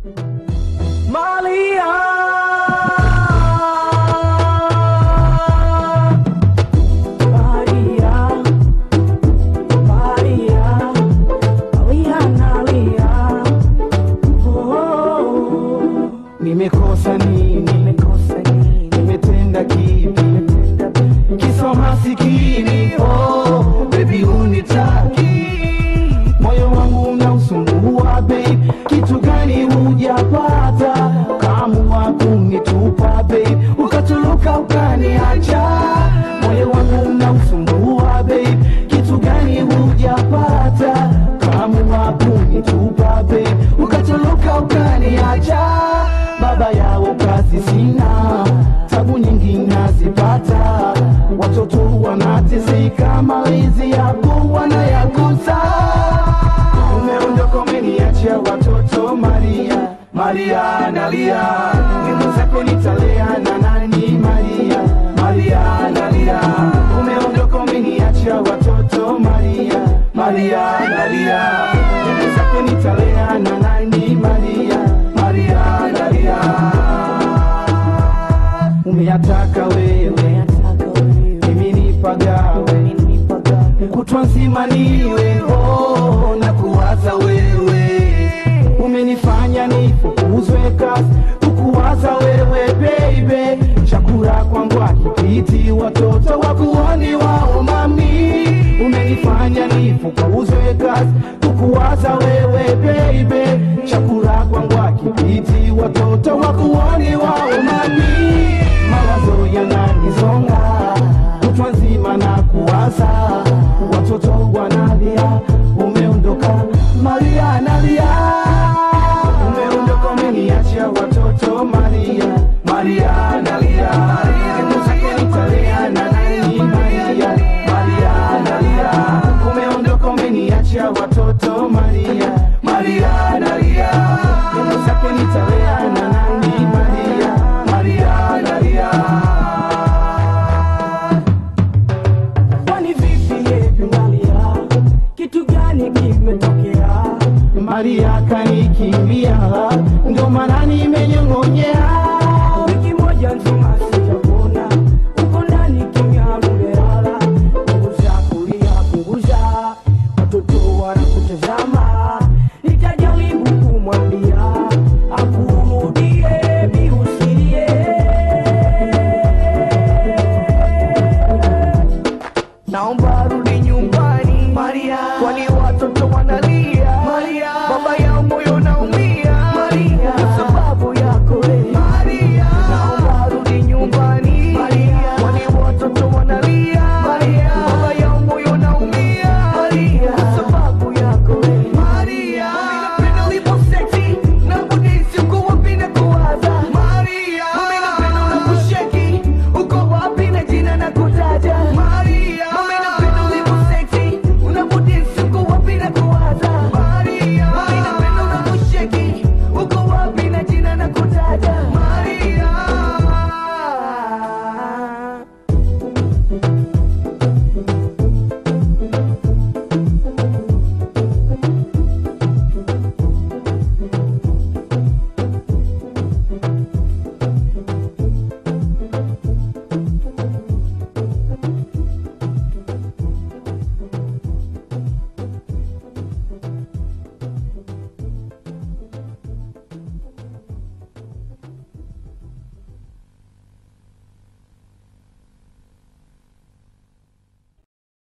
Maria, nimekosa nini? Nimetenda kipi? Kisa masikini, oh baby unitaki. Moyo wangu unausumbua babe, kitu gani hujapata? Kaamua kunitupa babe, ukatuluka ukaniacha. Moyo wangu unausumbua babe, kitu gani hujapata? Kaamua kunitupa babe, ukatuluka ukaniacha. Baba yao kazi sina, tabu nyingi nazipata. Watoto wanateseka, malezi yako wanayakosa. Umeondoka umeniachia watoto Maria, Maria nalia. Neno zako nitalea na nani Maria, Maria nalia. Umeondoka umeniachia watoto Maria, Maria nalia. Neno zako nitalea na nani Maria, Maria nalia. Umeyataka wewe, mimi nipagawe, kutwa nzima niwe oh, na kuwaza wewe. Umenifanya nifukuzwe kazi, kukuwaza wewe baby. Chakula kwangu hakipiti, watoto wakuoni wao mami. Umenifanya nifukuzwe kazi, kukuwaza wewe baby. Chakula kwangu hakipiti, watoto wakuoni wao mami. Mawazo yananizonga, kutwa nzima na kuwaza. Watoto wanalia, umeondoka Maria nalia. Umeondoka umeniachia watoto Maria, Maria nalia. Neno zako nitalea na nani Maria, Maria nalia. Umeondoka umeniachia watoto Maria, Maria nalia. Neno zako nitalea na nani Maria, Maria nalia. Kwani vipi hebu Maria, kitu gani kimetokea? Maria kanikimbia, ndo maana nimenyong'onyea. Wiki moja nzima